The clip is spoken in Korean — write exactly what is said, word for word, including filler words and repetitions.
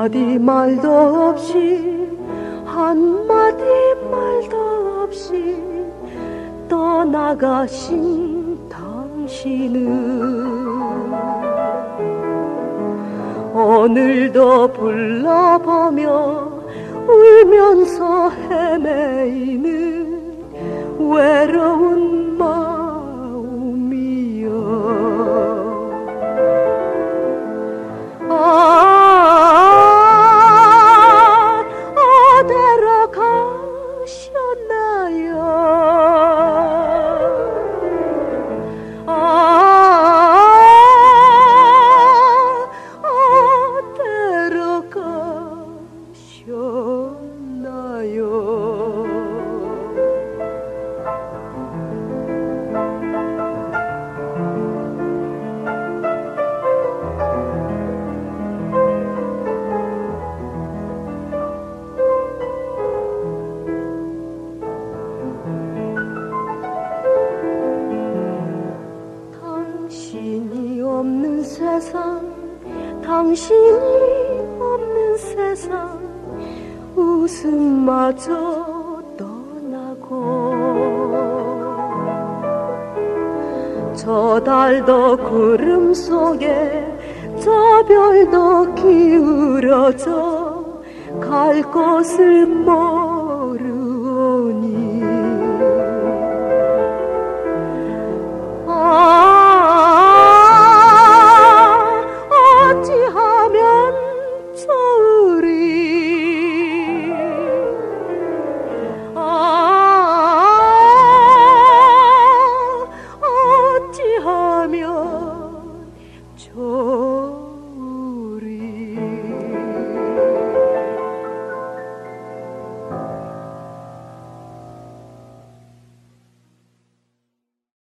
한마디 말도 없이 한마디 말도 없이 떠나가신 당신은 오늘도 불러보며 울면서 헤매이는 외로운 마음이여. 아, 어디로 가셨나요? 아, 어디로 가셨나요? 당신이 없는 세상, 당신이 없는 세상, 웃음마저 떠나고 저 달도 구름 속에 저 별도 기울어져 갈 곳을 모르오니